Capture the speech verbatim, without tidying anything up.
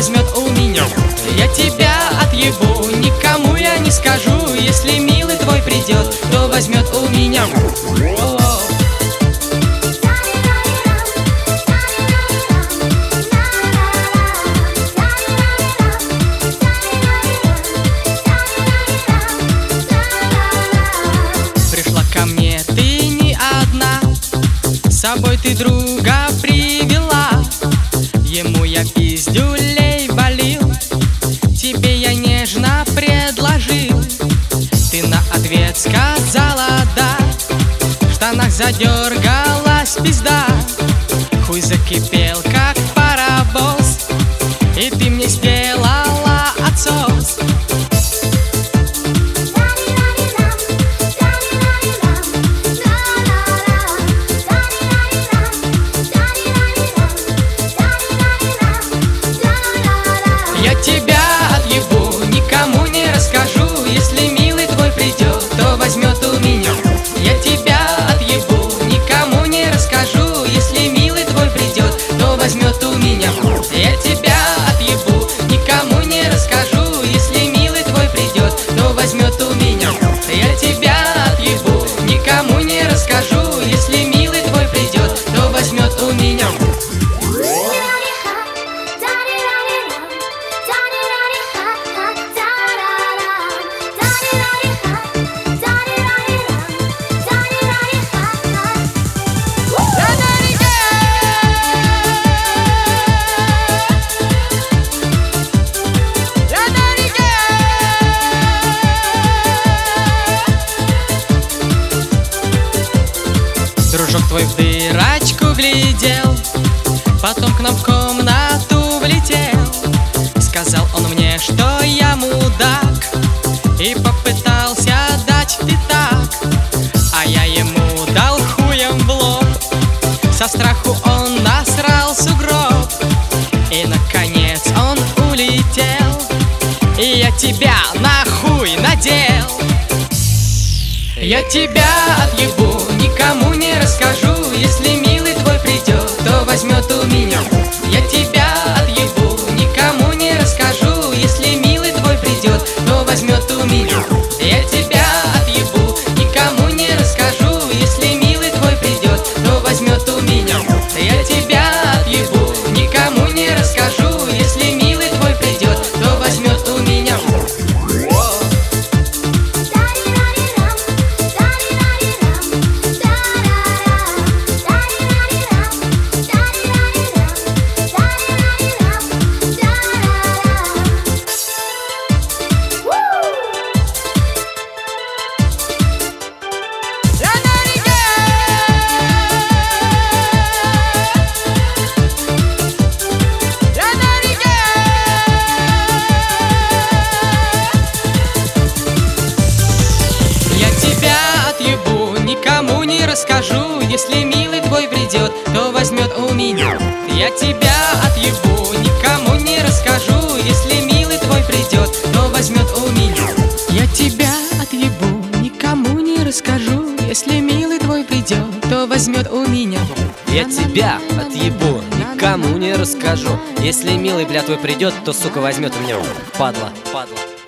возьмет у меня. Я тебя отъебу, никому я не скажу. Если милый твой придет, то возьмет у меня. Пришла ко мне ты не одна, с собой ты друга привела. Ему я пиздюлей болил, тебе я нежно предложил. Ты на ответ сказала да, в штанах задергалась пизда. Хуй закипел, как паровоз, и ты мне сделала отсос. Я тебя отъебу, никому не расскажу. Если милый твой придет, то возьмет у меня. Я тебя отъебу, никому не расскажу. Если милый твой придет, то возьмет у меня. Я тебя отъебу, никому не расскажу. Если милый твой придет, то возьмет у меня. Я тебя отъебу, никому не расскажу. Если милый твой придет, то возьмет у меня. Дружок твой в дырочку глядел, потом к нам в комнату влетел. Сказал он мне, что я мудак, и попытался дать в пятак. А я ему дал хуем в лоб, со страху он насрал сугроб. И наконец он улетел, и я тебя нахуй надел. Я тебя отъебу, никому не расскажу. Если милый твой придет, то возьмет у меня. Я тебя отъебу, никому не расскажу. Если милый твой придет, то возьмет у меня. Я тебя отъебу, никому не расскажу. Если милый твой придет, то возьмет у меня. Я тебя отъебу, никому не расскажу. Если милый твой придет, то возьмет у меня. Никому не расскажу, если милый твой придет, то возьмет у меня. Я тебя отъебу, никому не расскажу, если милый твой придет, то возьмет у меня. Я тебя отъебу, никому не расскажу, если милый твой придет, то возьмет у меня. Я тебя отъебу, никому не расскажу, если милый, бля, твой придет, то, сука, возьмет у меня. Падла, падла.